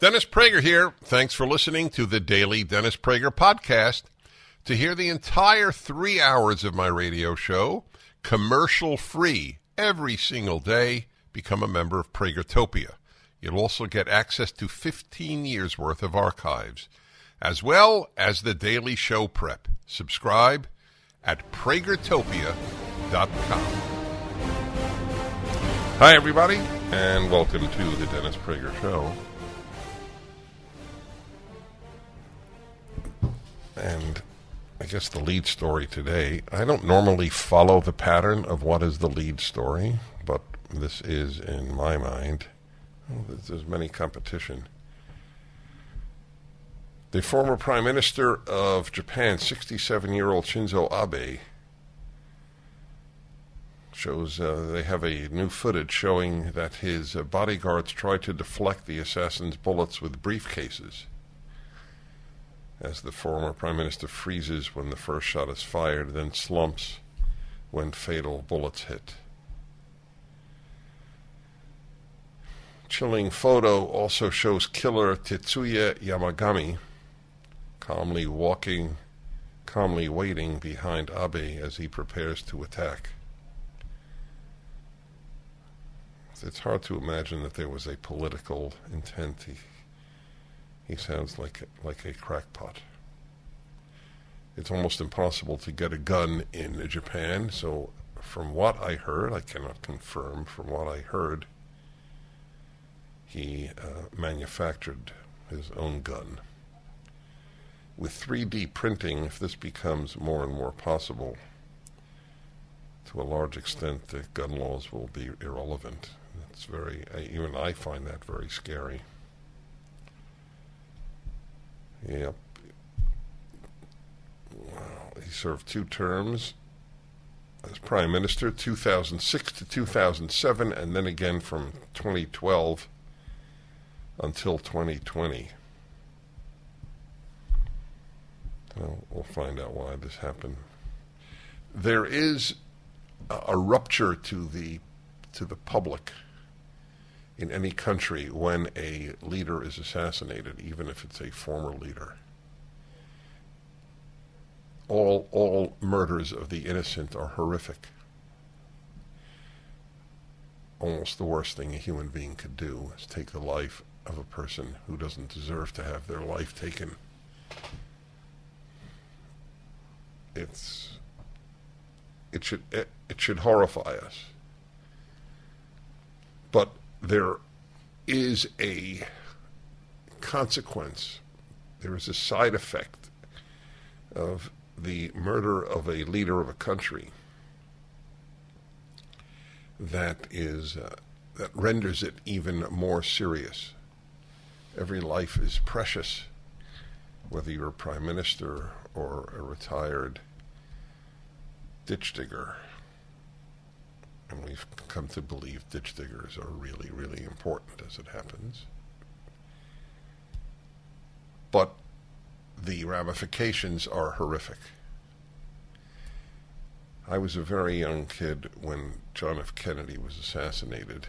Dennis Prager here. Thanks for listening to the Daily Dennis Prager Podcast. To hear the entire 3 hours of my radio show, commercial-free, every single day, become a member of Pragertopia. You'll also get access to 15 years' worth of archives, as well as the daily show prep. Subscribe at pragertopia.com. Hi, everybody, and welcome to the Dennis Prager Show. And I guess the lead story today, I don't normally follow the pattern of what is the lead story, but this is, in my mind, there's many competition. The former Prime Minister of Japan, 67-year-old Shinzo Abe, shows they have a new footage showing that his bodyguards tried to deflect the assassin's bullets with briefcases, as the former Prime Minister freezes when the first shot is fired, then slumps when fatal bullets hit. Chilling photo also shows killer Tetsuya Yamagami calmly waiting behind Abe as he prepares to attack. It's hard to imagine that there was a political intent. He sounds like a crackpot. It's almost impossible to get a gun in Japan, so from what I heard, I cannot confirm, from what I heard, he manufactured his own gun. With 3D printing, if this becomes more and more possible, to a large extent, the gun laws will be irrelevant. It's even I find that very scary. Yep. Wow. He served 2 terms as Prime Minister, 2006 to 2007, and then again from 2012 until 2020. Well, we'll find out why this happened. There is a rupture to the public in any country when a leader is assassinated, even if it's a former leader. All murders of the innocent are horrific. Almost the worst thing a human being could do is take the life of a person who doesn't deserve to have their life taken. It should horrify us. But there is a consequence. There is a side effect of the murder of a leader of a country that renders it even more serious. Every life is precious, whether you're a prime minister or a retired ditch digger. And we've come to believe ditch diggers are really, really important, as it happens. But the ramifications are horrific. I was a very young kid when John F. Kennedy was assassinated.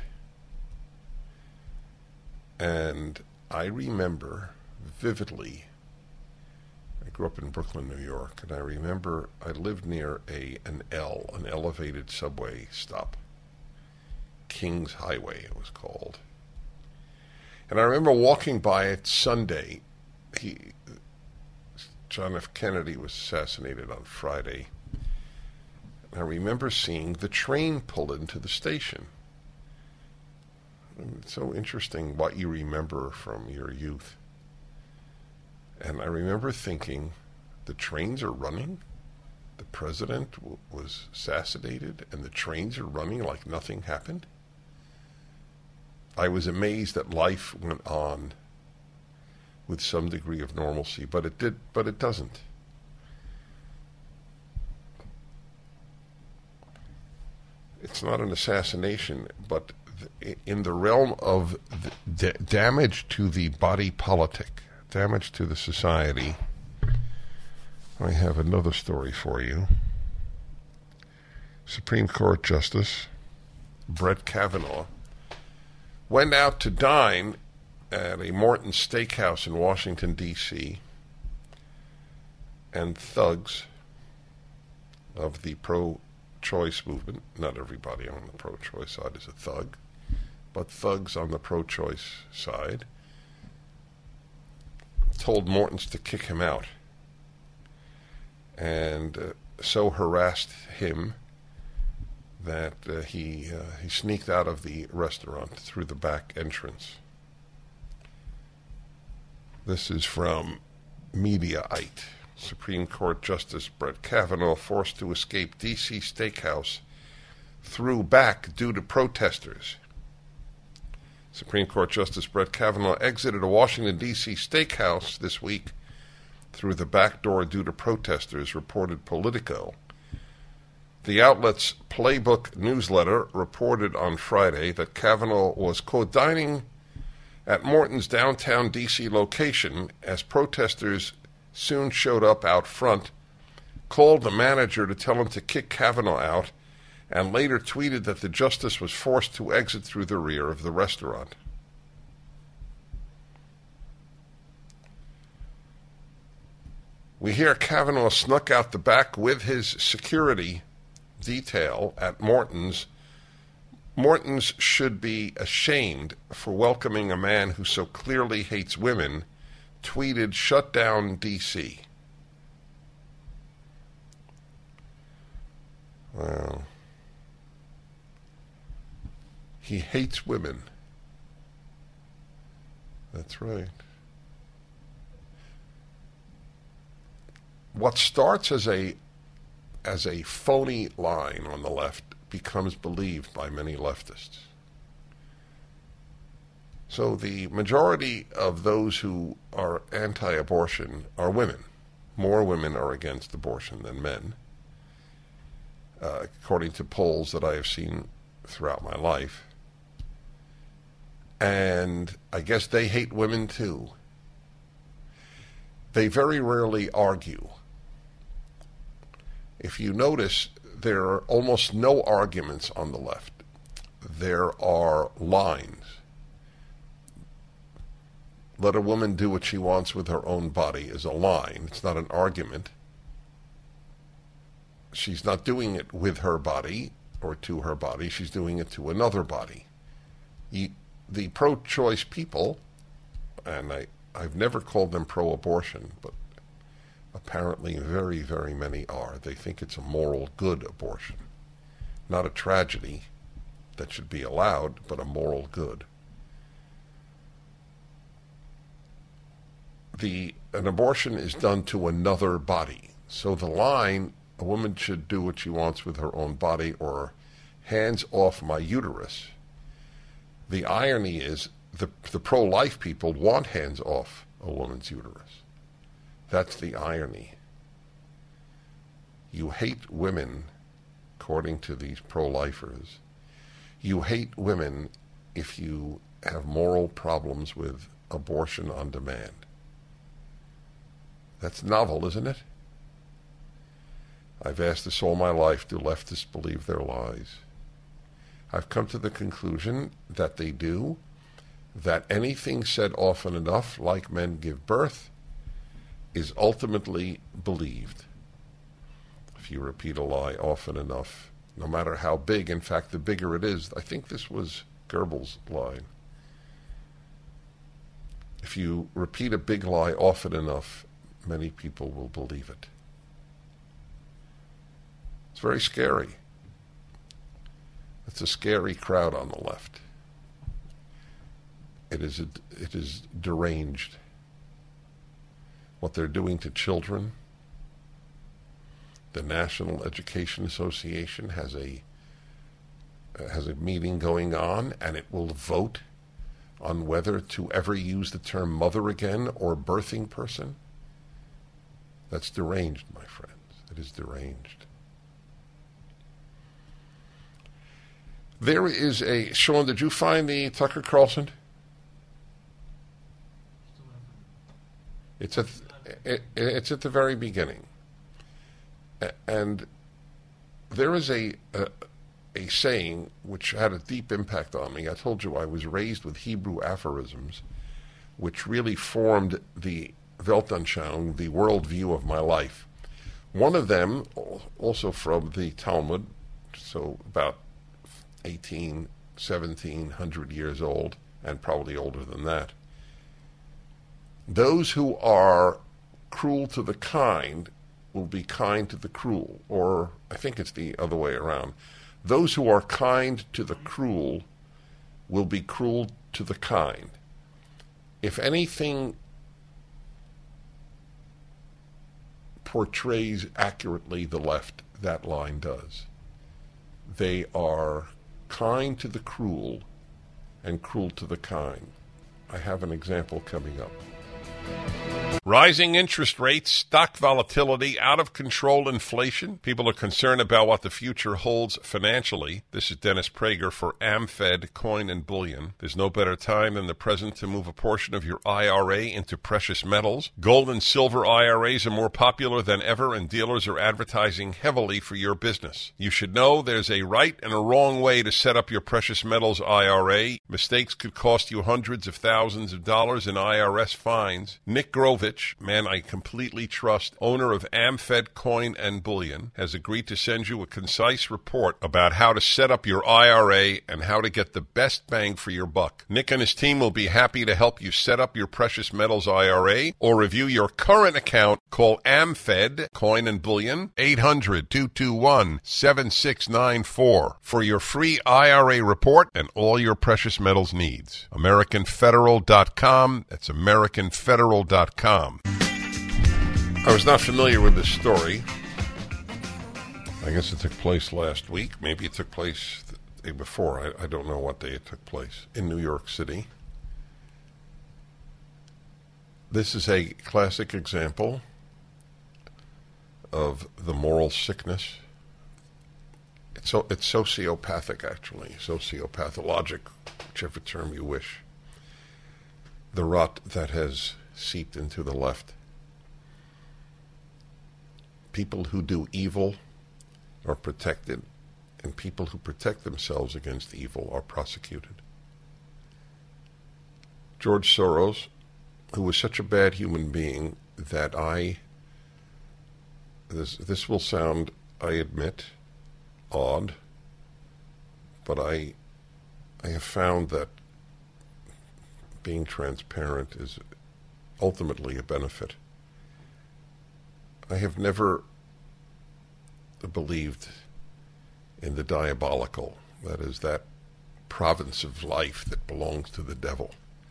And I remember vividly, I grew up in Brooklyn, New York, and I remember I lived near an elevated subway stop. King's Highway, it was called. And I remember walking by it Sunday. John F. Kennedy was assassinated on Friday. And I remember seeing the train pull into the station. And it's so interesting what you remember from your youth. And I remember thinking, the trains are running? The president was assassinated and the trains are running like nothing happened? I was amazed that life went on with some degree of normalcy, but it doesn't. It's not an assassination, but in the realm of the damage to the body politic, damage to the society, I have another story for you. Supreme Court Justice Brett Kavanaugh went out to dine at a Morton's Steakhouse in Washington, D.C., and thugs of the pro-choice movement, not everybody on the pro-choice side is a thug, but thugs on the pro-choice side, told Morton's to kick him out, and so harassed him that he sneaked out of the restaurant through the back entrance. This is from Mediaite. Supreme Court Justice Brett Kavanaugh forced to escape D.C. Steakhouse through back due to protesters. Supreme Court Justice Brett Kavanaugh exited a Washington, D.C. steakhouse this week through the back door due to protesters, reported Politico. The outlet's Playbook newsletter reported on Friday that Kavanaugh was, quote, dining at Morton's downtown D.C. location as protesters soon showed up out front, called the manager to tell him to kick Kavanaugh out, and later tweeted that the justice was forced to exit through the rear of the restaurant. We hear Kavanaugh snuck out the back with his security detail at Morton's. Morton's should be ashamed for welcoming a man who so clearly hates women, tweeted shut down D.C. Well, he hates women. That's right. What starts as a phony line on the left becomes believed by many leftists. So the majority of those who are anti-abortion are women. More women are against abortion than men, according to polls that I have seen throughout my life. And I guess they hate women too. They very rarely argue. If you notice, there are almost no arguments on the left. There are lines. Let a woman do what she wants with her own body is a line. It's not an argument. She's not doing it with her body or to her body. She's doing it to another body. The pro-choice people, and I've never called them pro-abortion, but apparently very, very many are. They think it's a moral good abortion. Not a tragedy that should be allowed, but a moral good. An abortion is done to another body. So the line, a woman should do what she wants with her own body, or hands off my uterus. The irony is the pro-life people want hands off a woman's uterus. That's the irony. You hate women, according to these pro-lifers. You hate women if you have moral problems with abortion on demand. That's novel, isn't it? I've asked this all my life, do leftists believe their lies? I've come to the conclusion that they do, that anything said often enough, like men give birth, is ultimately believed. If you repeat a lie often enough, no matter how big, in fact, the bigger it is, I think this was Goebbels' line. If you repeat a big lie often enough, many people will believe it. It's very scary. It's a scary crowd on the left. It is deranged. What they're doing to children. The National Education Association has a meeting going on, and it will vote on whether to ever use the term mother again or birthing person. That's deranged, my friends. It is deranged. There is Sean, did you find the Tucker Carlson? It's at the very beginning. And there is a saying which had a deep impact on me. I told you I was raised with Hebrew aphorisms, which really formed the Weltanschauung, the worldview of my life. One of them, also from the Talmud, so about 1700 years old, and probably older than that. Those who are cruel to the kind will be kind to the cruel, or I think it's the other way around. Those who are kind to the cruel will be cruel to the kind. If anything portrays accurately the left, that line does. They are kind to the cruel and cruel to the kind. I have an example coming up. Rising interest rates, stock volatility, out-of-control inflation. People are concerned about what the future holds financially. This is Dennis Prager for AmFed Coin and Bullion. There's no better time than the present to move a portion of your IRA into precious metals. Gold and silver IRAs are more popular than ever, and dealers are advertising heavily for your business. You should know there's a right and a wrong way to set up your precious metals IRA. Mistakes could cost you hundreds of thousands of dollars in IRS fines. Nick Grovich, man I completely trust, owner of AmFed Coin and Bullion, has agreed to send you a concise report about how to set up your IRA and how to get the best bang for your buck. Nick and his team will be happy to help you set up your precious metals IRA or review your current account. Call AmFed Coin and Bullion 800-221-7694 for your free IRA report and all your precious metals needs. AmericanFederal.com. That's AmericanFederal.com. I was not familiar with this story. I guess it took place last week. Maybe it took place the day before. I don't know what day it took place. In New York City. This is a classic example of the moral sickness. It's sociopathic, actually. Sociopathologic, whichever term you wish. The rot that has seeped into the left. People who do evil are protected, and people who protect themselves against evil are prosecuted. George Soros, who was such a bad human being that this will sound, I admit, odd, but I have found that being transparent is ultimately a benefit. I have never believed in the diabolical, that is, that province of life that belongs to the devil.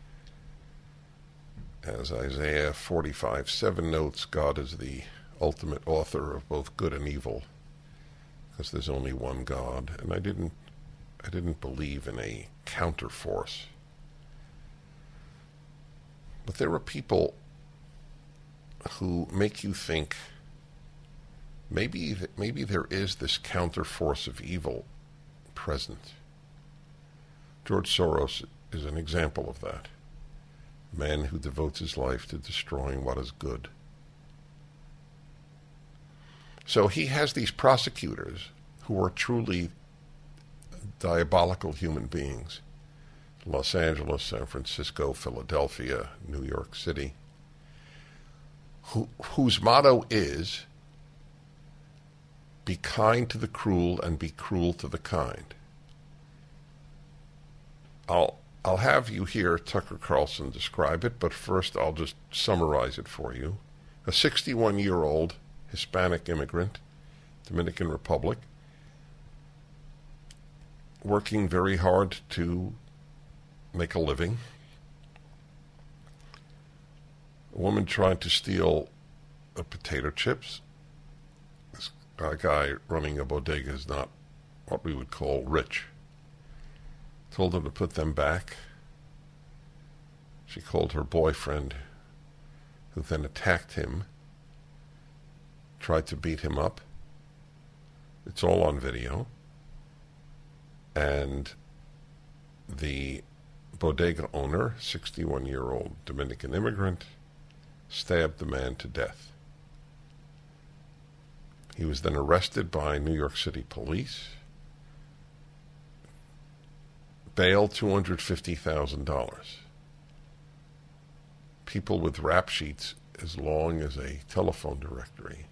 As Isaiah 45:7 notes, God is the ultimate author of both good and evil, because there's only one God, and I didn't believe in a counterforce. But there are people who make you think maybe there is this counterforce of evil present. George Soros is an example of that. A man who devotes his life to destroying what is good. So he has these prosecutors who are truly diabolical human beings. Los Angeles, San Francisco, Philadelphia, New York City, whose motto is, be kind to the cruel and be cruel to the kind. I'll have you hear Tucker Carlson describe it, but first I'll just summarize it for you. A 61-year-old Hispanic immigrant, Dominican Republic, working very hard to make a living. A woman trying to steal potato chips. This guy running a bodega is not what we would call rich. Told her to put them back. She called her boyfriend, who then attacked him, tried to beat him up. It's all on video. And the bodega owner, 61-year-old Dominican immigrant, stabbed the man to death. He was then arrested by New York City police. Bail $250,000. people with rap sheets as long as a telephone directory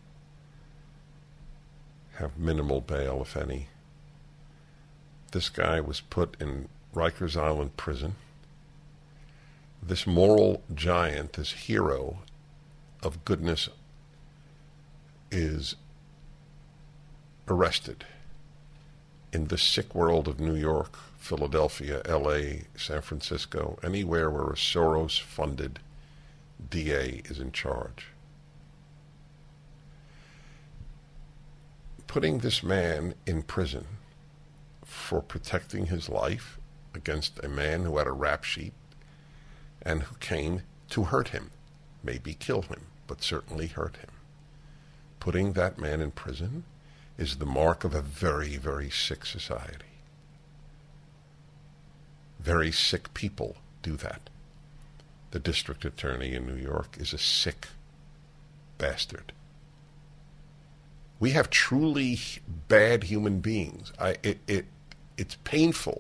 have minimal bail, if any. This guy was put in Rikers Island prison. This moral giant, this hero of goodness, is arrested in the sick world of New York, Philadelphia, L.A., San Francisco, anywhere where a Soros-funded DA is in charge. Putting this man in prison for protecting his life against a man who had a rap sheet and who came to hurt him, maybe kill him, but certainly hurt him. Putting that man in prison is the mark of a very, very sick society. Very sick people do that. The district attorney in New York is a sick bastard. We have truly bad human beings. It's painful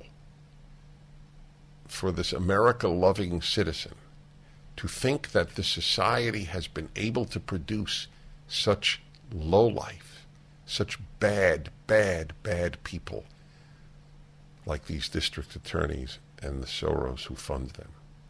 for this America-loving citizen to think that this society has been able to produce such lowlife, such bad, bad, bad people like these district attorneys and the Soros who fund them.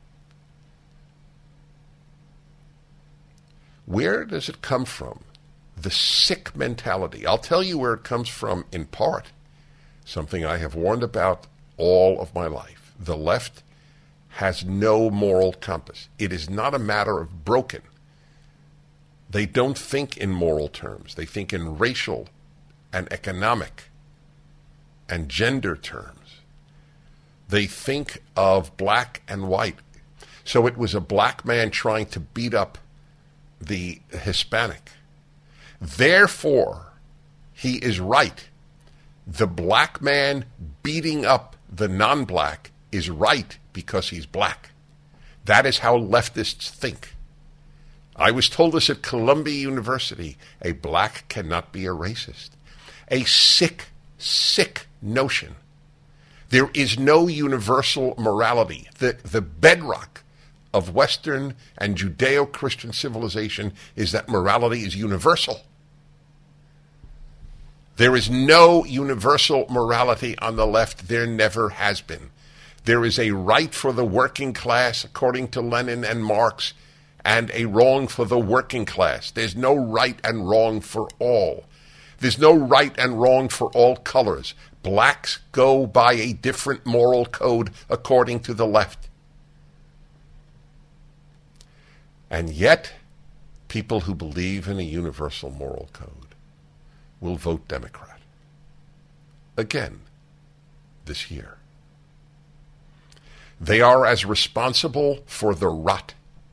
Where does it come from? The sick mentality. I'll tell you where it comes from in part. Something I have warned about all of my life. The left has no moral compass. It is not a matter of broken. They don't think in moral terms. They think in racial and economic and gender terms. They think of black and white. So it was a black man trying to beat up the Hispanic. Therefore, he is right. The black man beating up the non-black is right because he's black. That is how leftists think. I was told this at Columbia University. A black cannot be a racist. A sick, sick notion. There is no universal morality. The bedrock of Western and Judeo-Christian civilization is that morality is universal. There is no universal morality on the left. There never has been. There is a right for the working class, according to Lenin and Marx, and a wrong for the working class. There's no right and wrong for all. There's no right and wrong for all colors. Blacks go by a different moral code according to the left. And yet, people who believe in a universal moral code will vote Democrat. Again, this year. They are as responsible for the rot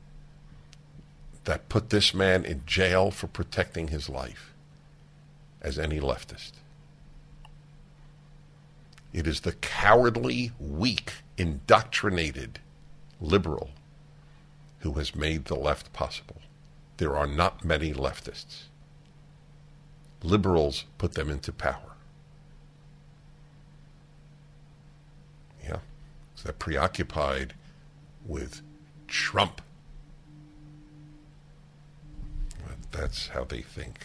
that put this man in jail for protecting his life as any leftist. It is the cowardly, weak, indoctrinated liberal who has made the left possible. There are not many leftists. Liberals put them into power. Yeah, so they're preoccupied with Trump. That's how they think.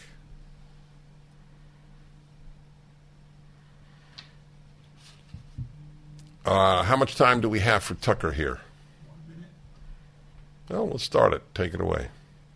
How much time do we have for Tucker here? 1 minute. Well, let's start it. Take it away.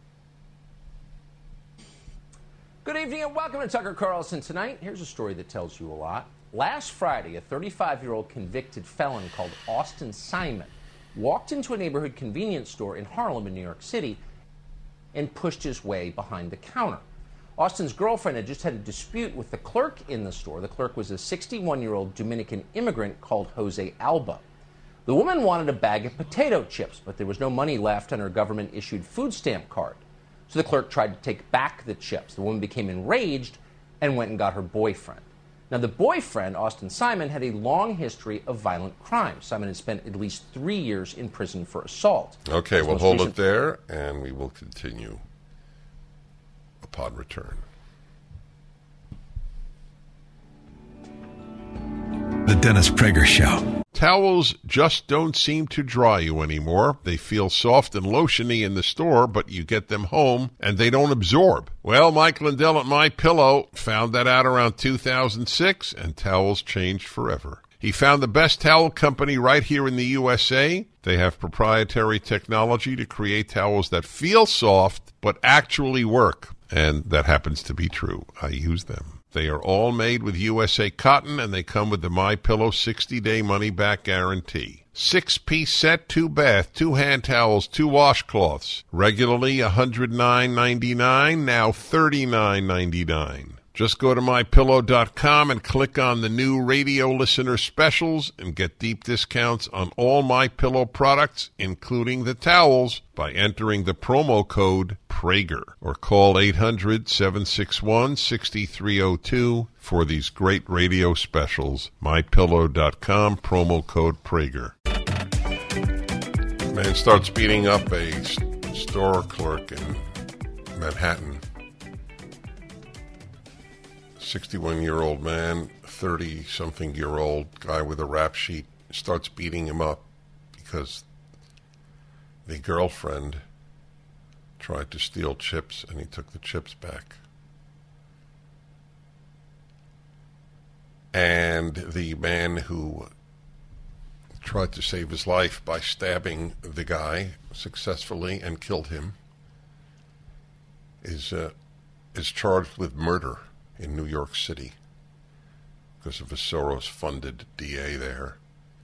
Good evening and welcome to Tucker Carlson Tonight. Here's a story that tells you a lot. Last Friday, a 35-year-old convicted felon called Austin Simon walked into a neighborhood convenience store in Harlem in New York City and pushed his way behind the counter. Austin's girlfriend had just had a dispute with the clerk in the store. The clerk was a 61-year-old Dominican immigrant called Jose Alba. The woman wanted a bag of potato chips, but there was no money left on her government-issued food stamp card. So the clerk tried to take back the chips. The woman became enraged and went and got her boyfriend. Now, the boyfriend, Austin Simon, had a long history of violent crime. Simon had spent at least 3 years in prison for assault. Okay, we'll hold it there, and we will continue upon return. The Dennis Prager Show. Towels just don't seem to dry you anymore. They feel soft and lotiony in the store, but you get them home and they don't absorb. Well, Mike Lindell at MyPillow found that out around 2006, and towels changed forever. He found the best towel company right here in the USA. They have proprietary technology to create towels that feel soft but actually work, and that happens to be true. I use them. They are all made with USA cotton, and they come with the MyPillow 60-day money-back guarantee. 6-piece set, 2 bath, 2 hand towels, 2 washcloths. Regularly $109.99, now $39.99. Just go to MyPillow.com and click on the new radio listener specials and get deep discounts on all MyPillow products, including the towels, by entering the promo code Prager, or call 800-761-6302 for these great radio specials. MyPillow.com, promo code Prager. Man starts beating up a store clerk in Manhattan. 61-year-old man, 30-something-year-old guy with a rap sheet starts beating him up because the girlfriend tried to steal chips and he took the chips back. And the man who tried to save his life by stabbing the guy successfully and killed him is charged with murder in New York City because of a Soros-funded DA there.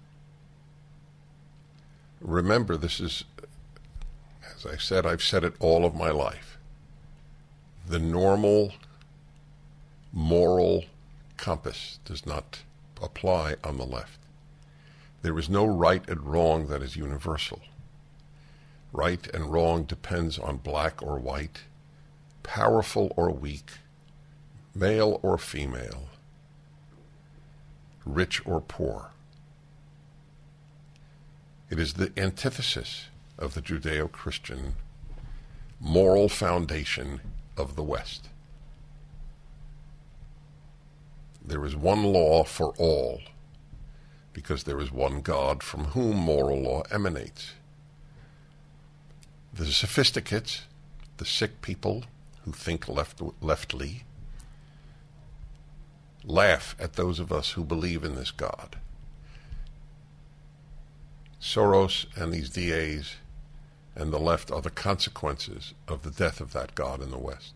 Remember, this is, as I said, I've said it all of my life. The normal moral compass does not apply on the left. There is no right and wrong that is universal. Right and wrong depends on black or white, powerful or weak, male or female, rich or poor. It is the antithesis of the Judeo-Christian moral foundation of the West. There is one law for all, because there is one God from whom moral law emanates. The sophisticates, the sick people who think leftly, laugh at those of us who believe in this God. Soros and these DAs and the left are the consequences of the death of that God in the West.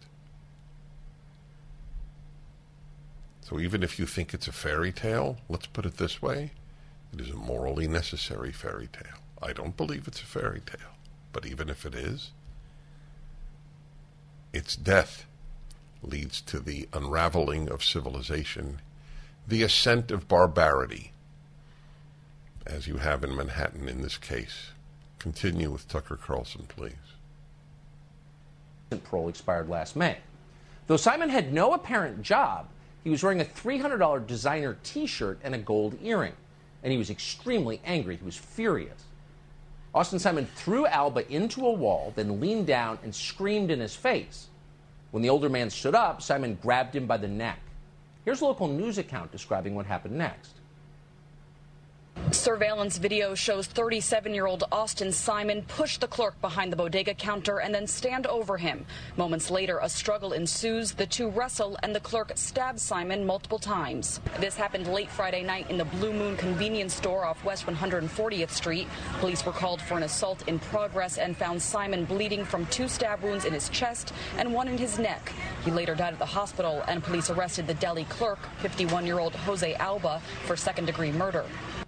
So even if you think it's a fairy tale, let's put it this way, it is a morally necessary fairy tale. I don't believe it's a fairy tale, but even if it is, its death leads to the unraveling of civilization, the ascent of barbarity, as you have in Manhattan in this case. Continue with Tucker Carlson, please. Parole expired last May. Though Simon had no apparent job, he was wearing a $300 designer T-shirt and a gold earring, and he was extremely angry. He was furious. Austin Simon threw Alba into a wall, then leaned down and screamed in his face. When the older man stood up, Simon grabbed him by the neck. Here's a local news account describing what happened next. Surveillance video shows 37-year-old Austin Simon push the clerk behind the bodega counter and then stand over him. Moments later, a struggle ensues. The two wrestle, and the clerk stabs Simon multiple times. This happened late Friday night in the Blue Moon convenience store off West 140th Street. Police were called for an assault in progress and found Simon bleeding from 2 stab wounds in his chest and 1 in his neck. He later died at the hospital, and police arrested the deli clerk, 51-year-old Jose Alba, for second-degree murder.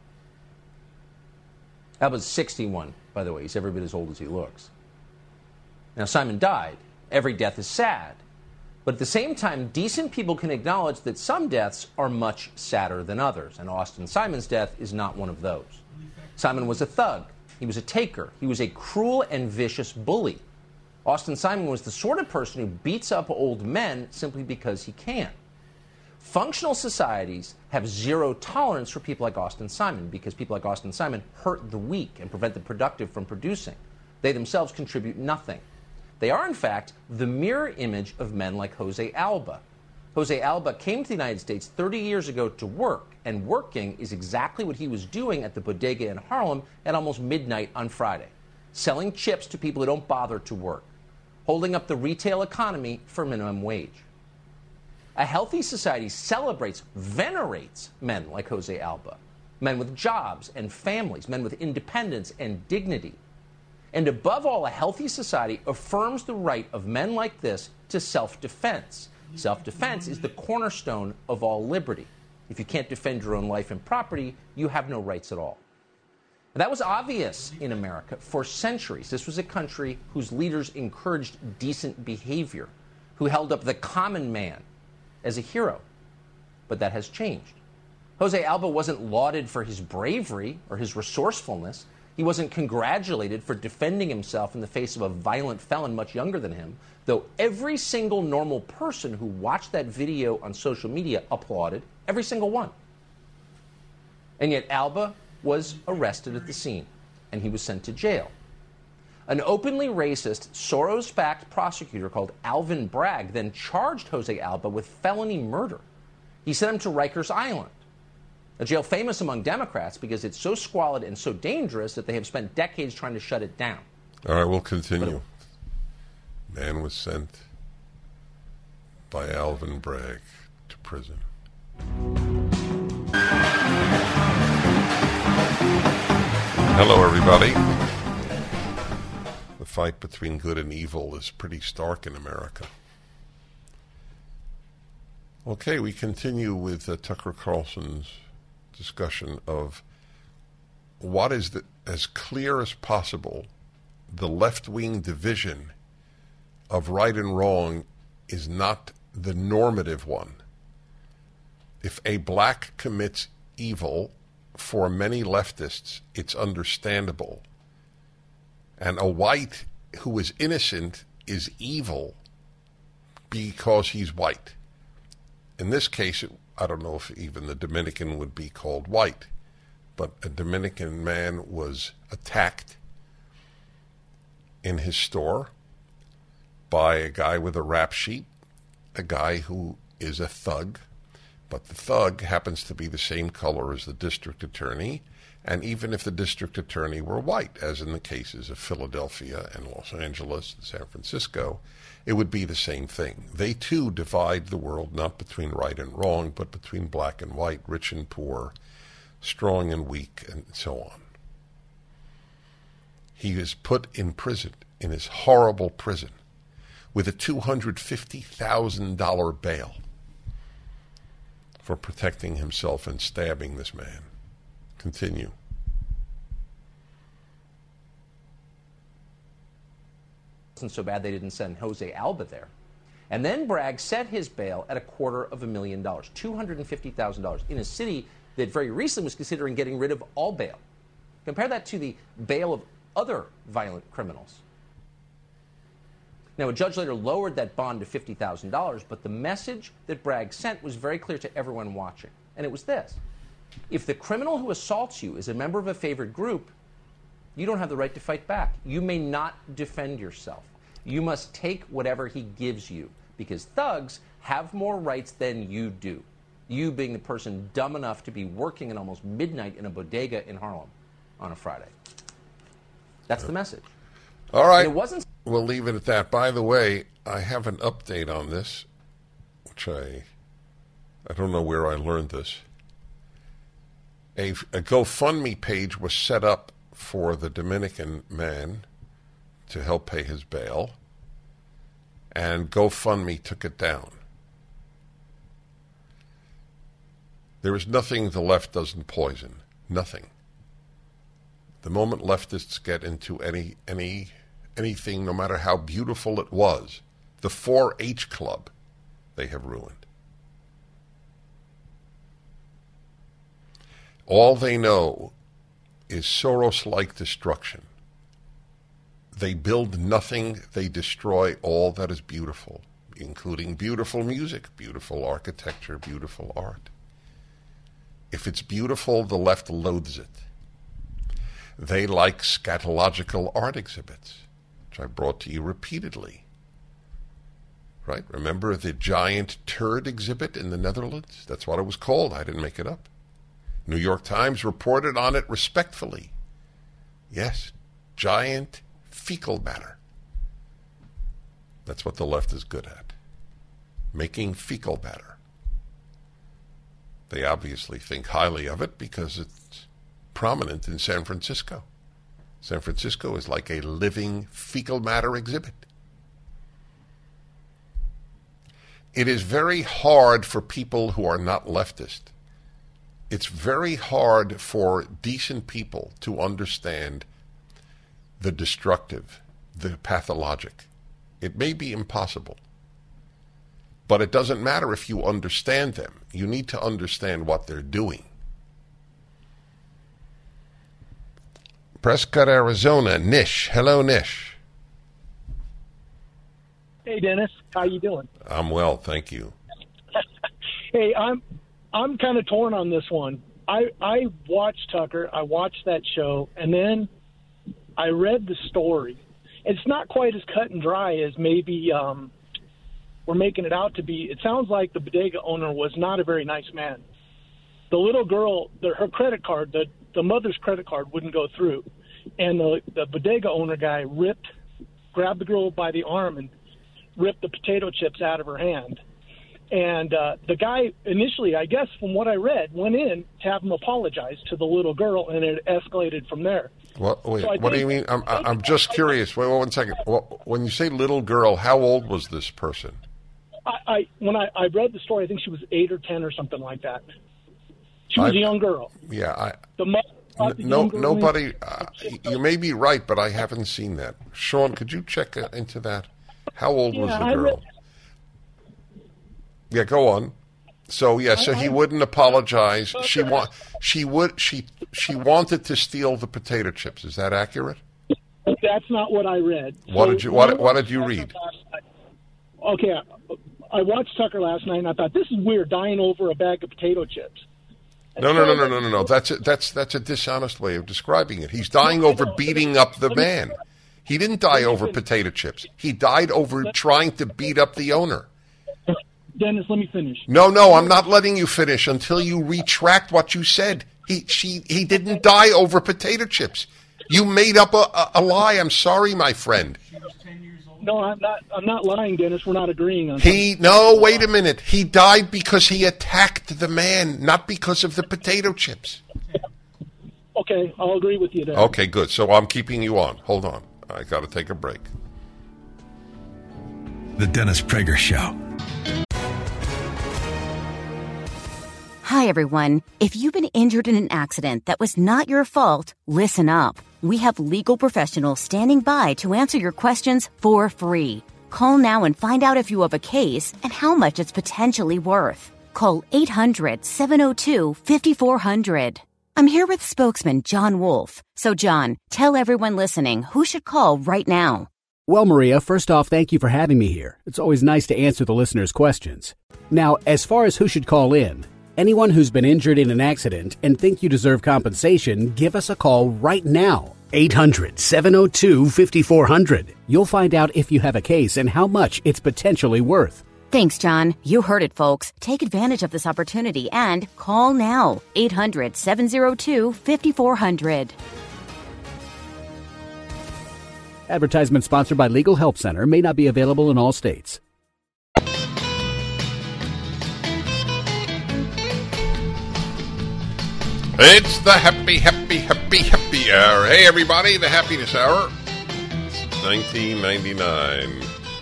Alba's 61, by the way. He's every bit as old as he looks. Now, Simon died. Every death is sad. But at the same time, decent people can acknowledge that some deaths are much sadder than others, and Austin Simon's death is not one of those. Simon was a thug. He was a taker. He was a cruel and vicious bully. Austin Simon was the sort of person who beats up old men simply because he can. Functional societies have zero tolerance for people like Austin Simon because people like Austin Simon hurt the weak and prevent the productive from producing. They themselves contribute nothing. They are, in fact, the mirror image of men like Jose Alba. Jose Alba came to the United States 30 years ago to work, and working is exactly what he was doing at the bodega in Harlem at almost midnight on Friday, selling chips to people who don't bother to work, holding up the retail economy for minimum wage. A healthy society celebrates, venerates men like Jose Alba, men with jobs and families, men with independence and dignity. And above all, a healthy society affirms the right of men like this to self-defense. Self-defense is the cornerstone of all liberty. If you can't defend your own life and property, you have no rights at all. And that was obvious in America for centuries. This was a country whose leaders encouraged decent behavior, who held up the common man as a hero. But that has changed. Jose Alba wasn't lauded for his bravery or his resourcefulness. He wasn't congratulated for defending himself in the face of a violent felon much younger than him, though every single normal person who watched that video on social media applauded, every single one. And yet Alba was arrested at the scene, and he was sent to jail. An openly racist, Soros-backed prosecutor called Alvin Bragg then charged Jose Alba with felony murder. He sent him to Rikers Island, a jail famous among Democrats because it's so squalid and so dangerous that they have spent decades trying to shut it down. All right, we'll continue. Man was sent by Alvin Bragg to prison. Hello, everybody. The fight between good and evil is pretty stark in America. Okay, we continue with Tucker Carlson's discussion of what is as clear as possible the left-wing division of right and wrong is not the normative one. If a black commits evil, for many leftists, it's understandable. And a white who is innocent is evil because he's white. In this case, I don't know if even the Dominican would be called white, but a Dominican man was attacked in his store by a guy with a rap sheet, a guy who is a thug, but the thug happens to be the same color as the district attorney, and even if the district attorney were white, as in the cases of Philadelphia and Los Angeles and San Francisco, it would be the same thing. They too divide the world not between right and wrong, but between black and white, rich and poor, strong and weak, and so on. He is put in prison, in his horrible prison, with a $250,000 bail for protecting himself and stabbing this man. Continue. It wasn't so bad they didn't send Jose Alba there. And then Bragg set his bail at $250,000, $250,000, in a city that very recently was considering getting rid of all bail. Compare that to the bail of other violent criminals. Now, a judge later lowered that bond to $50,000, but the message that Bragg sent was very clear to everyone watching, and it was this. If the criminal who assaults you is a member of a favored group, you don't have the right to fight back. You may not defend yourself. You must take whatever he gives you, because thugs have more rights than you do. You being the person dumb enough to be working at almost midnight in a bodega in Harlem on a Friday. That's the message. All right. And it wasn't. We'll leave it at that. By the way, I have an update on this, which I don't know where I learned this. A GoFundMe page was set up for the Dominican man to help pay his bail, and GoFundMe took it down. There is nothing the left doesn't poison. Nothing. The moment leftists get into anything, no matter how beautiful it was, the 4-H Club, they have ruined. All they know is Soros-like destruction. They build nothing, they destroy all that is beautiful, including beautiful music, beautiful architecture, beautiful art. If it's beautiful, the left loathes it. They like scatological art exhibits, which I brought to you repeatedly. right? Remember the giant turd exhibit in the Netherlands? That's what it was called. I didn't make it up. New York Times reported on it respectfully. Yes, giant fecal matter. That's what the left is good at, making fecal matter. They obviously think highly of it because it's prominent in San Francisco. San Francisco is like a living fecal matter exhibit. It is very hard for people who are not leftist. It's very hard for decent people to understand the destructive, the pathologic. It may be impossible, but it doesn't matter if you understand them. You need to understand what they're doing. Prescott, Arizona, Nish. Hello, Nish. Hey, Dennis. How you doing? I'm well, thank you. Hey, I'm kind of torn on this one. I watched Tucker. I watched that show, and then I read the story. It's not quite as cut and dry as maybe we're making it out to be. It sounds like the bodega owner was not a very nice man. The little girl, her credit card, the mother's credit card wouldn't go through, and the bodega owner guy grabbed the girl by the arm and ripped the potato chips out of her hand. And the guy initially, I guess from what I read, went in to have him apologize to the little girl, and it escalated from there. What do you mean? I'm just curious. Wait 1 second. When you say little girl, how old was this person? When I read the story, I think she was 8 or 10 or something like that. She was a young girl. Yeah. The mother, nobody. You may be right, but I haven't seen that. Sean, could you check into that? How old was the girl? Yeah, go on. So he wouldn't apologize. Okay. She wanted to steal the potato chips. Is that accurate? That's not what I read. What did you read? Okay, I watched Tucker last night, and I thought, this is weird, dying over a bag of potato chips. No. That's a dishonest way of describing it. He's dying over beating up the man. He didn't die over potato chips. He died over trying to beat up the owner. Dennis, let me finish. No, I'm not letting you finish until you retract what you said. He didn't die over potato chips. You made up a lie. I'm sorry, my friend. No, I'm not lying, Dennis. We're not agreeing on wait a minute. He died because he attacked the man, not because of the potato chips. Okay, I'll agree with you there. Okay, good. So I'm keeping you on. Hold on. I got to take a break. The Dennis Prager Show. Hi, everyone. If you've been injured in an accident that was not your fault, listen up. We have legal professionals standing by to answer your questions for free. Call now and find out if you have a case and how much it's potentially worth. Call 800-702-5400. I'm here with spokesman John Wolf. So, John, tell everyone listening who should call right now. Well, Maria, first off, thank you for having me here. It's always nice to answer the listeners' questions. Now, as far as who should call in, anyone who's been injured in an accident and think you deserve compensation, give us a call right now. 800-702-5400. You'll find out if you have a case and how much it's potentially worth. Thanks, John. You heard it, folks. Take advantage of this opportunity and call now. 800-702-5400. Advertisement sponsored by Legal Help Center. May not be available in all states. It's the happy hour. Hey, everybody, the happiness hour. Since 1999.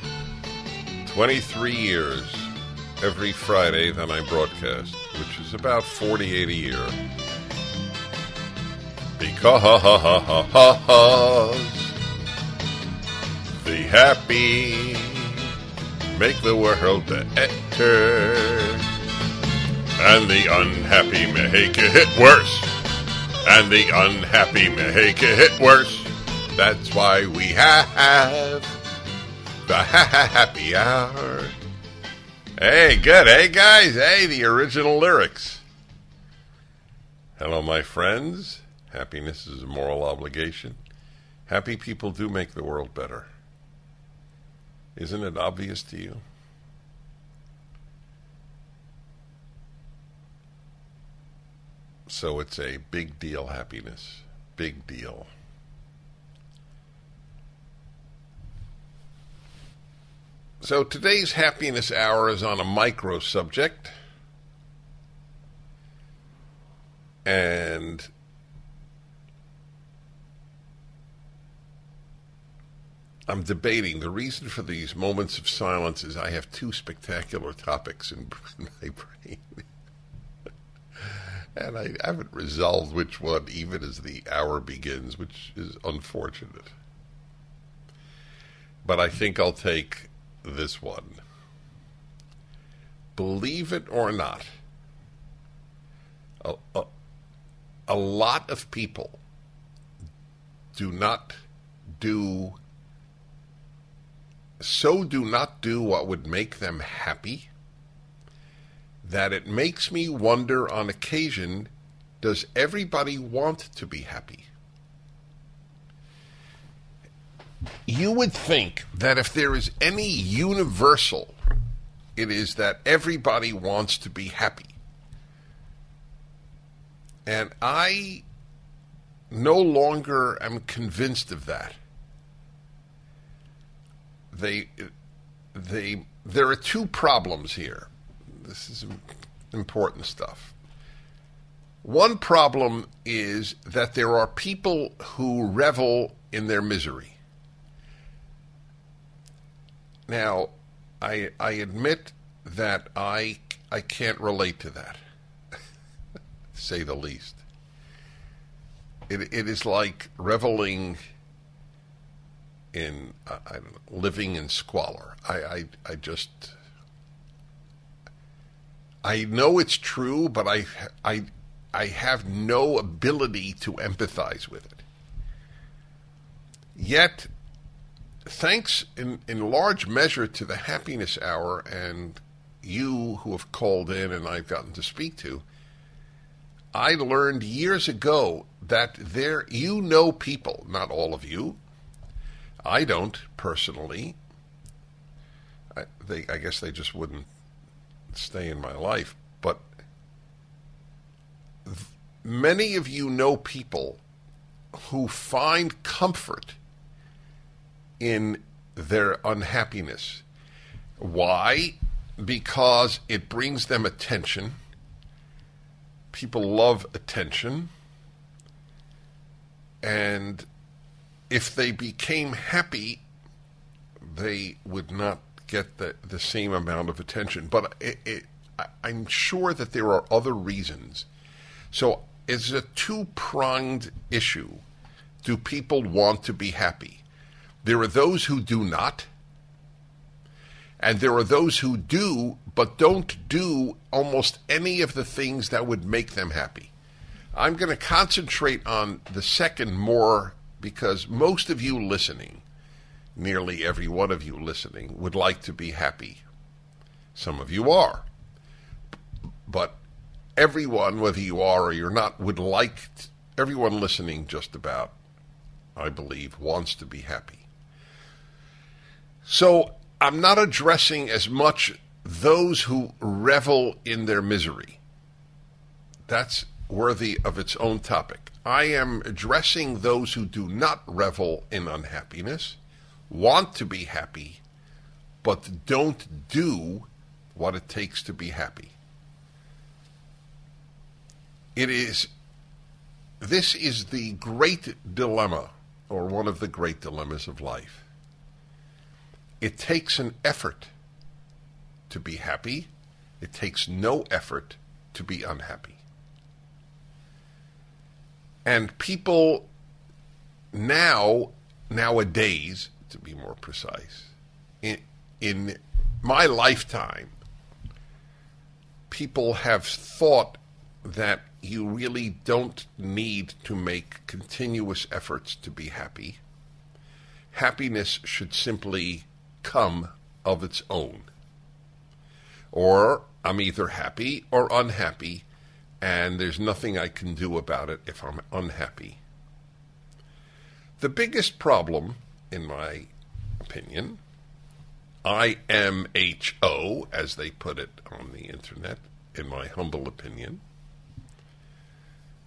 23 years every Friday that I broadcast, which is about 48 a year. Because the happy make the world better, and the unhappy make it worse. And the unhappy make it worse. That's why we have the happy hour. Hey, good. Hey, guys. Hey, the original lyrics. Hello, my friends. Happiness is a moral obligation. Happy people do make the world better. Isn't it obvious to you? So it's a big deal happiness. Big deal. So today's happiness hour is on a micro subject. And I'm debating. The reason for these moments of silence is I have two spectacular topics in my brain. And I haven't resolved which one even as the hour begins, which is unfortunate. But I think I'll take this one. Believe it or not, a lot of people do not do what would make them happy, that it makes me wonder on occasion, does everybody want to be happy? You would think that if there is any universal, it is that everybody wants to be happy. And I no longer am convinced of that. There are two problems here. This is important stuff. One problem is that there are people who revel in their misery. Now, I admit that I can't relate to that, to say the least. It is like reveling in, I don't know, living in squalor. I know it's true, but I have no ability to empathize with it. Yet, thanks in large measure to the happiness hour and you who have called in and I've gotten to speak to, I learned years ago that people, not all of you, I don't personally, I guess they just wouldn't stay in my life, but many of you know people who find comfort in their unhappiness. Why? Because it brings them attention. People love attention. And if they became happy, they would not get the same amount of attention. But I'm sure that there are other reasons. So it's a two-pronged issue. Do people want to be happy? There are those who do not, and there are those who do, but don't do almost any of the things that would make them happy. I'm going to concentrate on the second more because most of you listening, nearly every one of you listening, would like to be happy. Some of you are. But everyone, whether you are or you're not, everyone listening just about, I believe, wants to be happy. So I'm not addressing as much those who revel in their misery. That's worthy of its own topic. I am addressing those who do not revel in unhappiness, want to be happy, but don't do what it takes to be happy. This is the great dilemma, or one of the great dilemmas of life. It takes an effort to be happy. It takes no effort to be unhappy. And people nowadays, to be more precise, in my lifetime, people have thought that you really don't need to make continuous efforts to be happy. Happiness should simply come of its own. Or I'm either happy or unhappy, and there's nothing I can do about it if I'm unhappy. The biggest problem, in my opinion, IMHO, as they put it on the internet, in my humble opinion,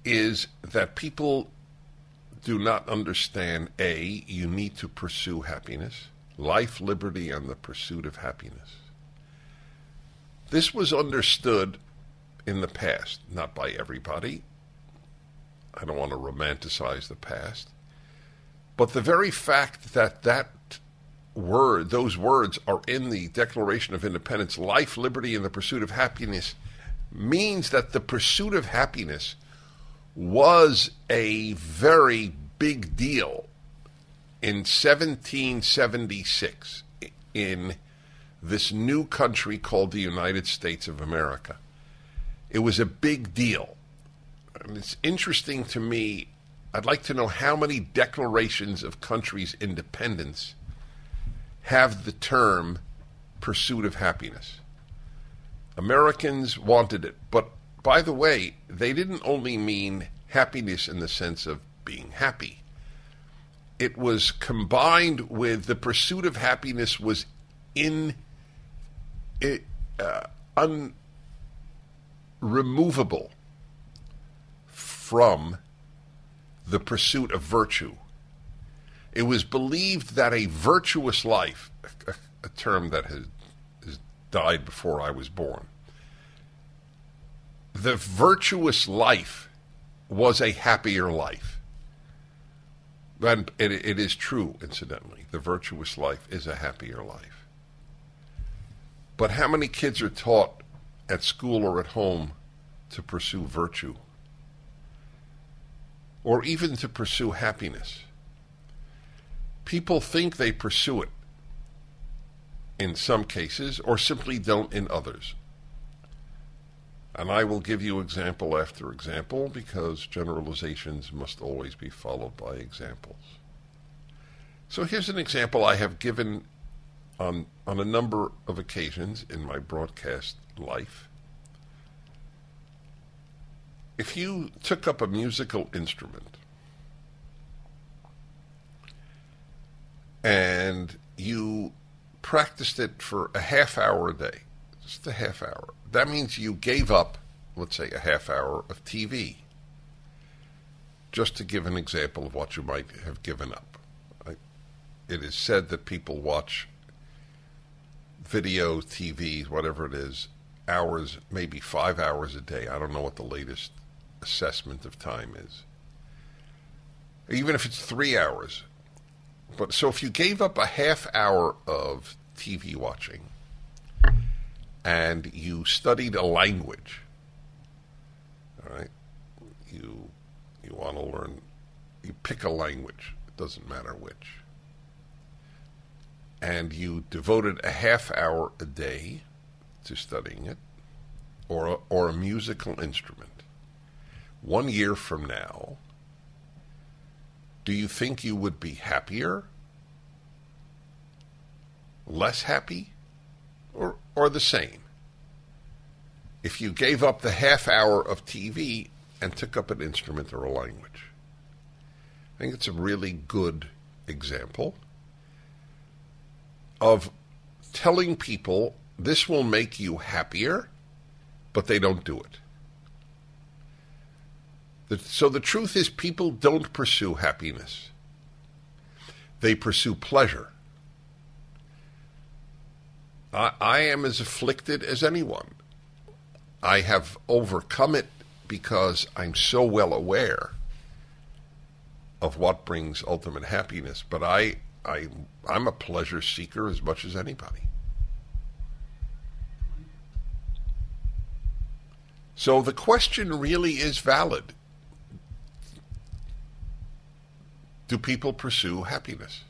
is that people do not understand, A, you need to pursue happiness, life, liberty, and the pursuit of happiness. This was understood in the past, not by everybody. I don't want to romanticize the past. But the very fact that those words are in the Declaration of Independence, life, liberty, and the pursuit of happiness, means that the pursuit of happiness was a very big deal in 1776 in this new country called the United States of America. It was a big deal. And it's interesting to me, I'd like to know how many declarations of countries' independence have the term pursuit of happiness. Americans wanted it, but by the way, they didn't only mean happiness in the sense of being happy. It was combined with the pursuit of happiness was unremovable from the pursuit of virtue. It was believed that a virtuous life, a term that has died before I was born, the virtuous life was a happier life. And it is true, incidentally. The virtuous life is a happier life. But how many kids are taught at school or at home to pursue virtue? Or even to pursue happiness? People think they pursue it in some cases, or simply don't in others. And I will give you example after example, because generalizations must always be followed by examples. So here's an example I have given on a number of occasions in my broadcast life. If you took up a musical instrument and you practiced it for a half hour a day, just a half hour, that means you gave up, let's say, a half hour of TV. Just to give an example of what you might have given up. It is said that people watch video, TV, whatever it is, hours, maybe 5 hours a day. I don't know what the latest assessment of time is. Even if it's 3 hours. But so if you gave up a half hour of TV watching and you studied a language, all right, you want to learn, you pick a language, it doesn't matter which, and you devoted a half hour a day to studying it, or a musical instrument, 1 year from now, do you think you would be happier, less happy, or the same? If you gave up the half hour of TV and took up an instrument or a language. I think it's a really good example of telling people this will make you happier, but they don't do it. So the truth is, people don't pursue happiness. They pursue pleasure. I am as afflicted as anyone. I have overcome it because I'm so well aware of what brings ultimate happiness. But I'm a pleasure seeker as much as anybody. So the question really is valid. Do people pursue happiness?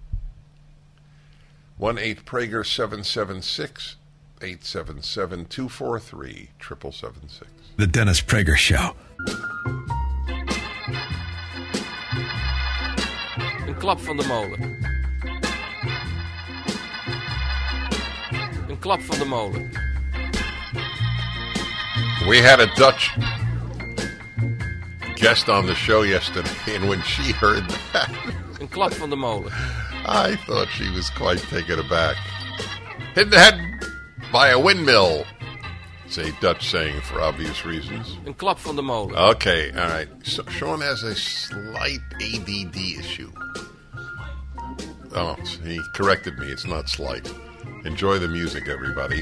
1-800-776-877-243-7776. The Dennis Prager Show. Een klap van de molen. Een klap van de molen. We had a Dutch guest on the show yesterday, and when she heard that, Een klap van de molen. I thought she was quite taken aback. Hit the head by a windmill. It's a Dutch saying for obvious reasons. Een klap van de molen. Okay, all right. So Sean has a slight ADD issue. Oh, he corrected me. It's not slight. Enjoy the music, everybody.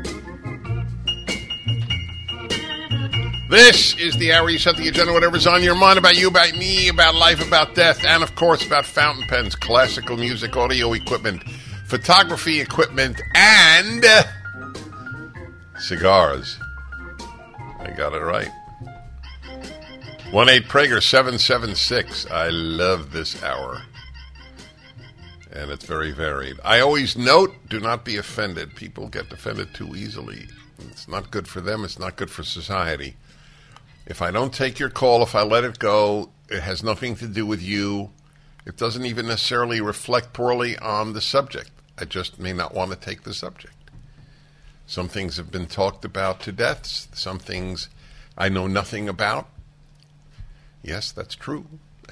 This is the hour you set the agenda, whatever's on your mind about you, about me, about life, about death, and, of course, about fountain pens, classical music, audio equipment, photography equipment, and cigars. I got it right. 1-8-PRAGER-776. I love this hour. And it's very varied. I always note, do not be offended. People get offended too easily. It's not good for them. It's not good for society. If I don't take your call, if I let it go, it has nothing to do with you. It doesn't even necessarily reflect poorly on the subject. I just may not want to take the subject. Some things have been talked about to death. Some things I know nothing about. Yes, that's true.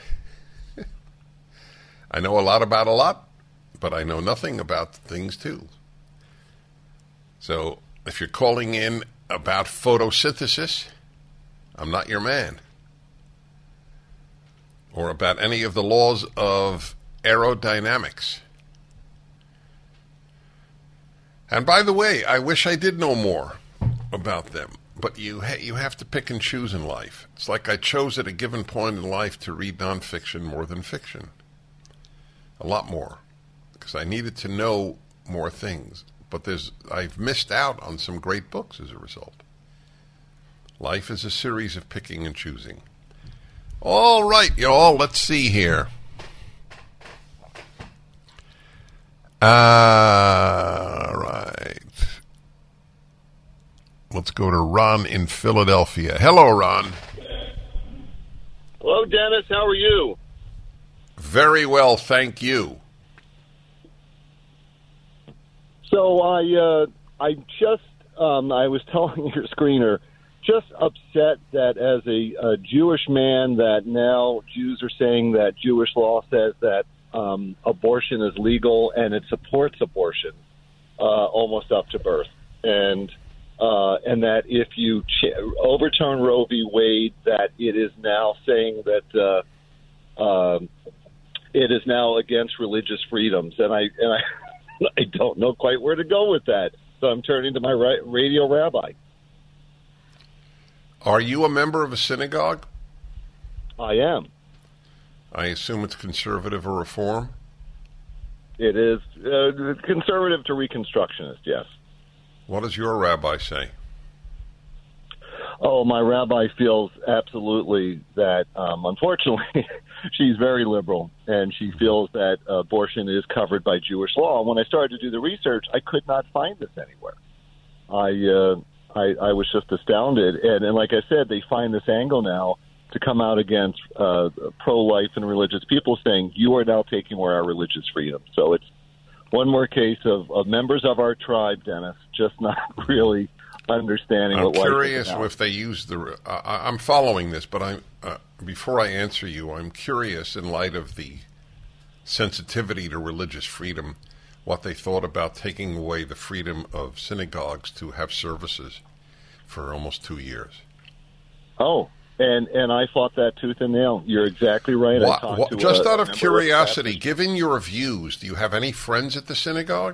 I know a lot about a lot, but I know nothing about things too. So if you're calling in about photosynthesis, I'm not your man. Or about any of the laws of aerodynamics. And by the way, I wish I did know more about them. But you have to pick and choose in life. It's like I chose at a given point in life to read nonfiction more than fiction. A lot more. Because I needed to know more things. But I've missed out on some great books as a result. Life is a series of picking and choosing. All right, y'all, let's see here. All right. Let's go to Ron in Philadelphia. Hello, Ron. Hello, Dennis. How are you? Very well, thank you. So I was telling your screener, just upset that as a Jewish man that now Jews are saying that Jewish law says that abortion is legal and it supports abortion almost up to birth. And that if you overturn Roe v. Wade, that it is now saying that it is now against religious freedoms. And I don't know quite where to go with that. So I'm turning to my radio rabbi. Are you a member of a synagogue? I am. I assume it's conservative or reform? It is conservative to Reconstructionist, yes. What does your rabbi say? Oh, my rabbi feels absolutely that, unfortunately, she's very liberal, and she feels that abortion is covered by Jewish law. And when I started to do the research, I could not find this anywhere. I was just astounded. And like I said, they find this angle now to come out against pro-life and religious people saying, you are now taking away our religious freedom. So it's one more case of members of our tribe, Dennis, just not really understanding what life is about. I'm curious if they use the... I'm following this, but before I answer you, I'm curious in light of the sensitivity to religious freedom, what they thought about taking away the freedom of synagogues to have services for almost 2 years. Oh, and I fought that tooth and nail. You're exactly right. Just out of curiosity, given your views, do you have any friends at the synagogue?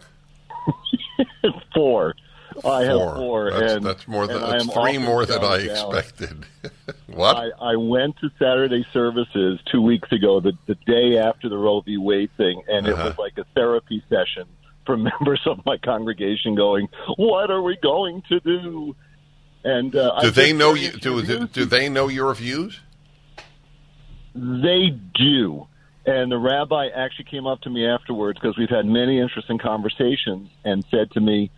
4. I have 4. That's more than that's 3 more than I expected. What? I went to Saturday services 2 weeks ago, the day after the Roe v. Wade thing, and it was like a therapy session for members of my congregation going, what are we going to do? And do they know you? Do they know your views? They do. And the rabbi actually came up to me afterwards because we've had many interesting conversations and said to me,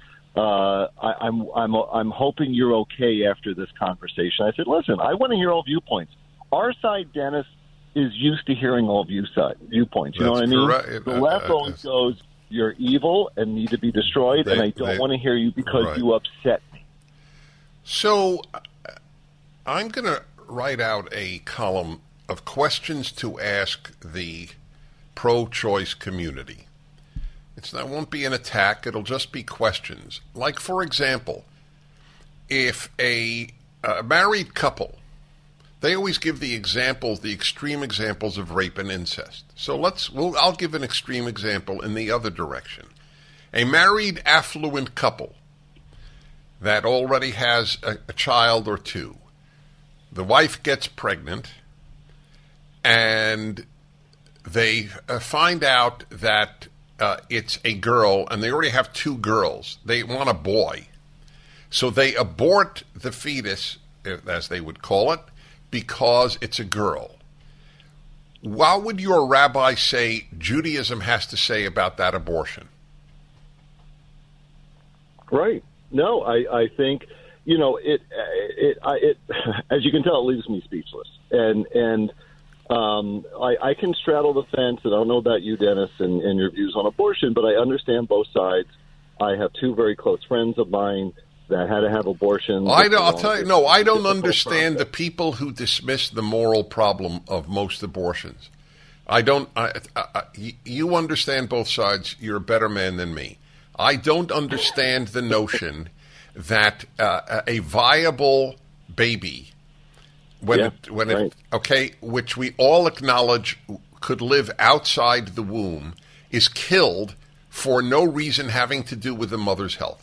I'm hoping you're okay after this conversation. I said, listen, I want to hear all viewpoints. Our side, Dennis, is used to hearing all viewpoints. You know what I mean? Correct. The left always goes, you're evil and need to be destroyed, and I don't want to hear you because you upset me. So I'm going to write out a column of questions to ask the pro-choice community. It won't be an attack. It'll just be questions. Like, for example, if a married couple, they always give the examples, the extreme examples of rape and incest. So I'll give an extreme example in the other direction. A married affluent couple that already has a child or two. The wife gets pregnant, and they find out that it's a girl, and they already have two girls. They want a boy. So they abort the fetus, as they would call it, because it's a girl. What would your rabbi say Judaism has to say about that abortion? Right. No, I think, it as you can tell, it leaves me speechless. And I can straddle the fence, and I don't know about you, Dennis, and your views on abortion, but I understand both sides. I have two very close friends of mine that had to have abortions. I'll tell you, no, I don't understand the people who dismiss the moral problem of most abortions. I don't. You understand both sides. You're a better man than me. I don't understand the notion that a viable baby, which we all acknowledge could live outside the womb, is killed for no reason having to do with the mother's health.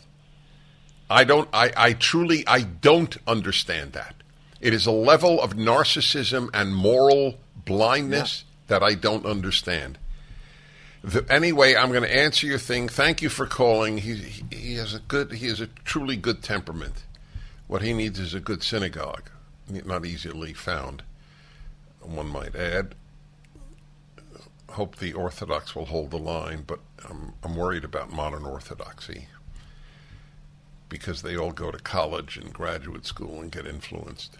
I truly don't understand that. It is a level of narcissism and moral blindness that I don't understand. Anyway, I'm going to answer your thing. Thank you for calling. He has a truly good temperament. What he needs is a good synagogue, not easily found, one might add. Hope the Orthodox will hold the line, but I'm worried about modern Orthodoxy because they all go to college and graduate school and get influenced.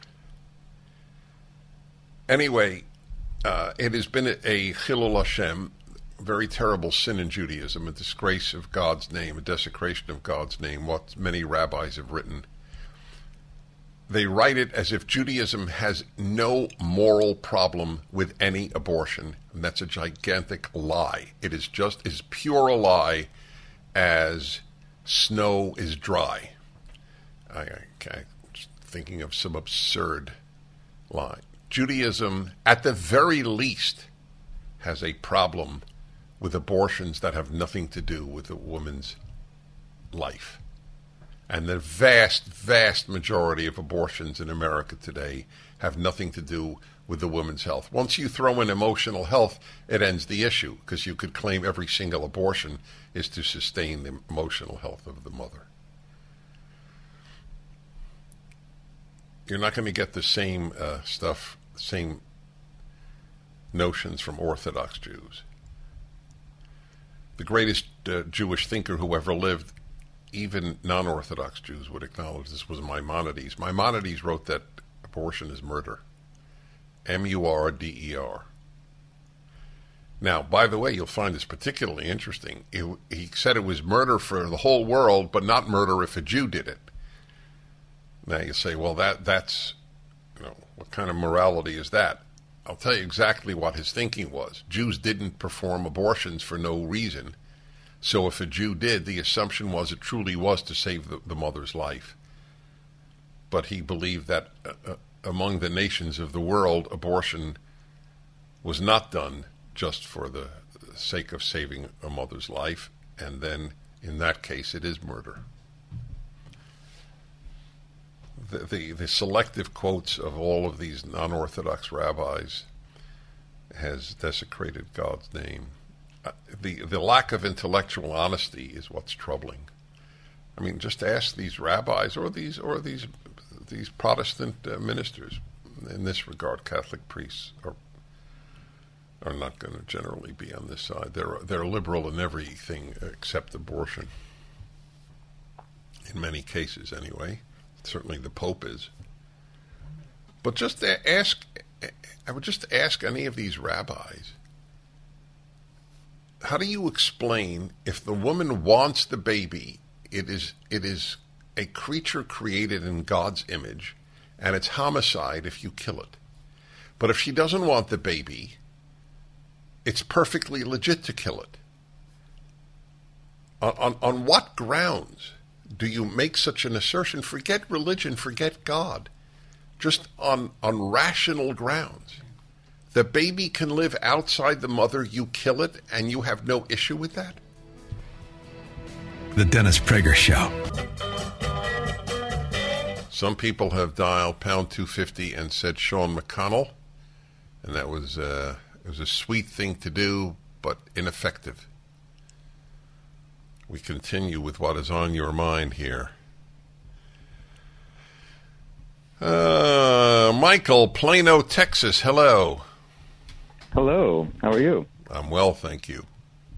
Anyway, it has been a Chilul Hashem, very terrible sin in Judaism, a disgrace of God's name, a desecration of God's name, what many rabbis have written. They write it as if Judaism has no moral problem with any abortion, and that's a gigantic lie. It is just as pure a lie as snow is dry. I'm just thinking of some absurd lie. Judaism, at the very least, has a problem with abortions that have nothing to do with a woman's life. And the vast, vast majority of abortions in America today have nothing to do with the woman's health. Once you throw in emotional health, it ends the issue, because you could claim every single abortion is to sustain the emotional health of the mother. You're not going to get the same same notions from Orthodox Jews. The greatest Jewish thinker who ever lived, even non-Orthodox Jews would acknowledge this, was Maimonides. Maimonides wrote that abortion is murder. M-U-R-D-E-R. Now, by the way, you'll find this particularly interesting. He said it was murder for the whole world, but not murder if a Jew did it. Now you say, well, that's, what kind of morality is that? I'll tell you exactly what his thinking was. Jews didn't perform abortions for no reason. So if a Jew did, the assumption was it truly was to save the mother's life. But he believed that among the nations of the world, abortion was not done just for the sake of saving a mother's life, and then in that case it is murder. The selective quotes of all of these non-Orthodox rabbis has desecrated God's name. The lack of intellectual honesty is what's troubling. I mean, just ask these rabbis or these Protestant ministers. In this regard, Catholic priests are not going to generally be on this side. They're liberal in everything except abortion. In many cases, anyway. Certainly the Pope is. But I would just ask any of these rabbis, how do you explain if the woman wants the baby, it is a creature created in God's image, and it's homicide if you kill it. But if she doesn't want the baby, it's perfectly legit to kill it. On what grounds do you make such an assertion? Forget religion, forget God. Just on rational grounds. The baby can live outside the mother, you kill it, and you have no issue with that? The Dennis Prager Show. Some people have dialed pound 250 and said Sean McConnell, and that was it was a sweet thing to do, but ineffective. We continue with what is on your mind here. Michael, Plano, Texas. Hello. Hello. How are you? I'm well, thank you.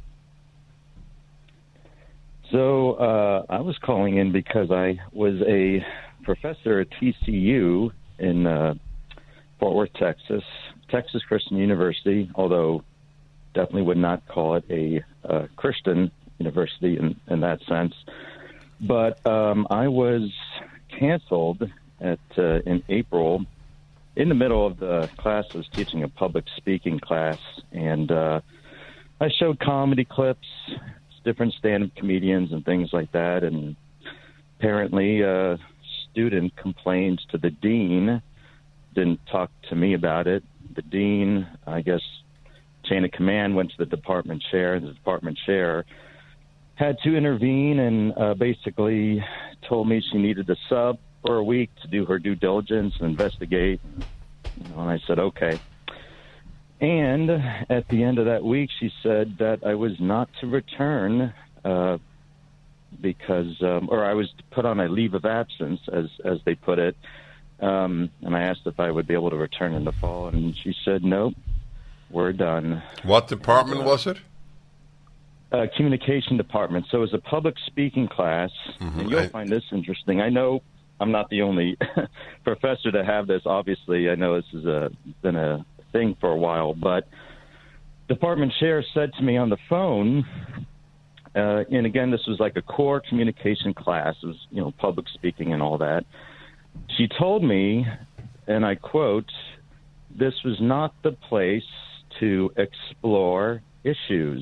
So I was calling in because I was a professor at TCU in Fort Worth, Texas Christian University, although definitely would not call it a Christian university in that sense. But I was canceled in April. In the middle of the class, I was teaching a public speaking class, and I showed comedy clips, different stand-up comedians and things like that, and apparently a student complained to the dean, didn't talk to me about it. The dean, I guess, chain of command went to the department chair, and the department chair had to intervene and basically told me she needed a sub for a week to do her due diligence and investigate. And I said, okay. And at the end of that week, she said that I was not to return because, or I was put on a leave of absence, as they put it. And I asked if I would be able to return in the fall, and she said, nope, we're done. What department was it? Communication department. So it was a public speaking class, and you'll find this interesting. I know I'm not the only professor to have this. Obviously, I know this has been a thing for a while, but department chair said to me on the phone, and again, this was like a core communication class. It was, public speaking and all that. She told me, and I quote, "This was not the place to explore issues."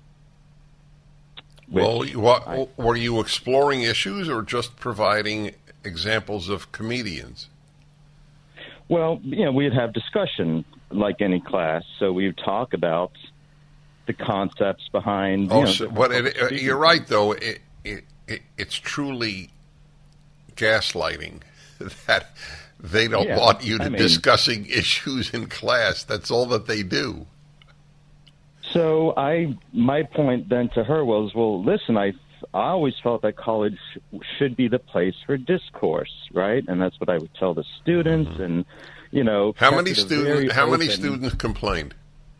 Well, were you exploring issues or just providing examples of comedians? Well, we'd have discussion like any class, so we would talk about the concepts behind. You're right, though. It's truly gaslighting that they don't want you to discussing issues in class. That's all that they do. So my point then to her was, well, listen, I always felt that college should be the place for discourse, right? And that's what I would tell the students. And how many students complained?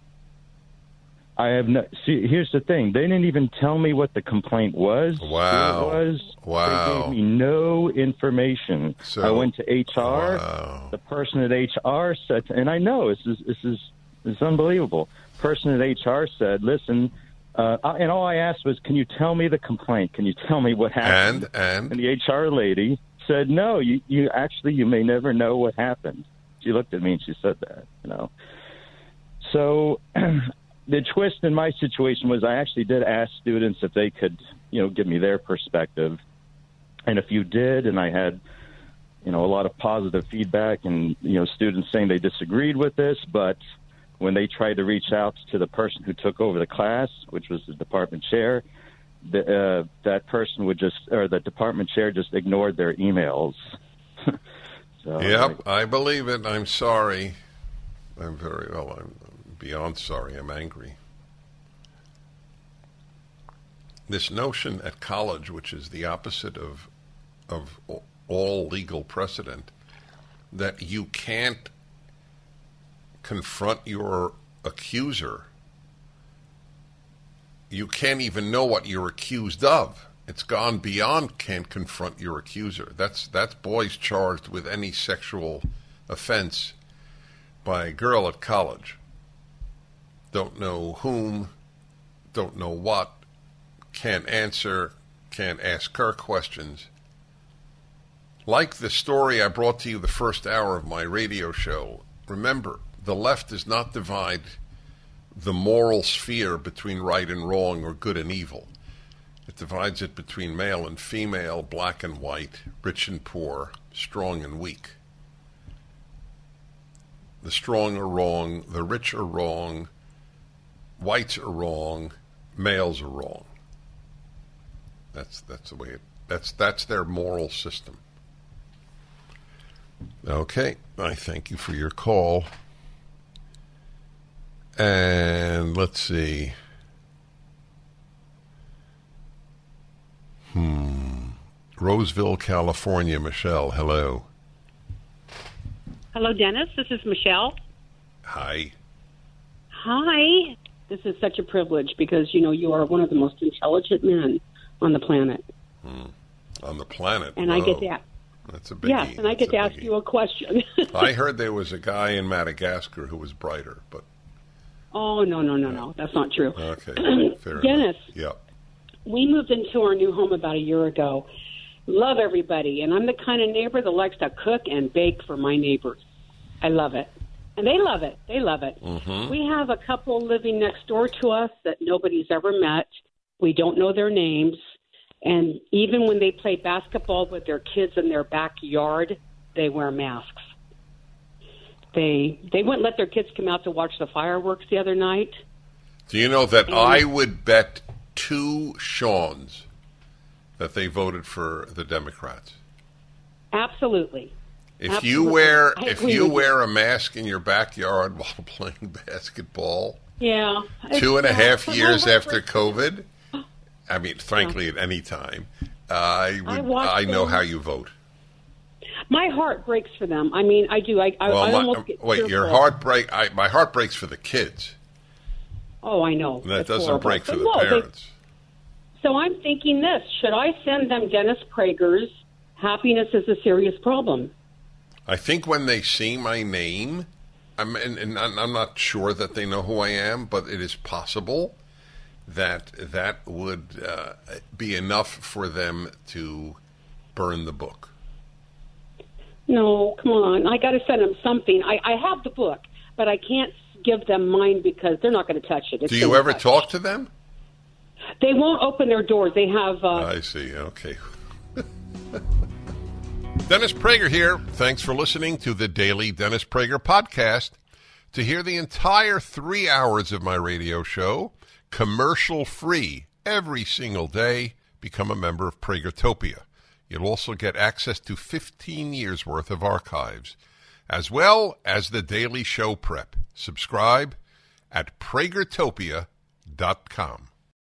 I have no. See, here's the thing: they didn't even tell me what the complaint was. Wow! They gave me no information. So, I went to HR. Wow. The person at HR said, and I know this is unbelievable. Person at HR said, "Listen," and all I asked was, "Can you tell me the complaint? Can you tell me what happened?" And the HR lady said, "No, you may never know what happened." She looked at me and she said that, So the twist in my situation was I actually did ask students if they could, give me their perspective, and a few did, and I had, a lot of positive feedback, and students saying they disagreed with this, but when they tried to reach out to the person who took over the class, which was the department chair, that person the department chair just ignored their emails. So, yep, I believe it. I'm sorry. I'm beyond sorry. I'm angry. This notion at college, which is the opposite of all legal precedent, that you can't confront your accuser. You can't even know what you're accused of. It's gone beyond can't confront your accuser. That's boys charged with any sexual offense by a girl at college. Don't know whom, don't know what, can't answer, can't ask her questions. Like the story I brought to you the first hour of my radio show, remember, the left does not divide the moral sphere between right and wrong or good and evil. It divides it between male and female, black and white, rich and poor, strong and weak. The strong are wrong, the rich are wrong, whites are wrong, males are wrong. That's the way that's their moral system. Okay, I thank you for your call. And let's see. Roseville, California. Michelle, hello. Hello, Dennis. This is Michelle. Hi. Hi. This is such a privilege because, you are one of the most intelligent men on the planet. On the planet? And I get that. That's a biggie. Yes, and I get to ask you a question. I heard there was a guy in Madagascar who was brighter, but... Oh, no. That's not true. Okay, fair Dennis, enough. Yeah. we moved into our new home about a year ago. Love everybody, and I'm the kind of neighbor that likes to cook and bake for my neighbors. I love it. And they love it. They love it. Mm-hmm. We have a couple living next door to us that nobody's ever met. We don't know their names. And even when they play basketball with their kids in their backyard, they wear masks. They wouldn't let their kids come out to watch the fireworks the other night. Do you know that I would bet 2 Shawns that they voted for the Democrats? Absolutely. If you wear a mask in your backyard while playing basketball, 2.5 years after COVID, I mean, frankly, at any time, I know how you vote. My heart breaks for them. I mean, I do. I almost get tearful. My heart breaks for the kids. Oh, I know. And that it's doesn't horrible. break for the parents. So I'm thinking this. Should I send them Dennis Prager's Happiness is a Serious Problem? I think when they see my name, I'm not sure that they know who I am, but it is possible that would be enough for them to burn the book. No, come on. I got to send them something. I have the book, but I can't give them mine because they're not going to touch it. Do you ever talk to them? They won't open their doors. They have... I see. Okay. Dennis Prager here. Thanks for listening to the Daily Dennis Prager Podcast. To hear the entire 3 hours of my radio show, commercial-free, every single day, become a member of Pragertopia. You'll also get access to 15 years' worth of archives, as well as the daily show prep. Subscribe at pragertopia.com.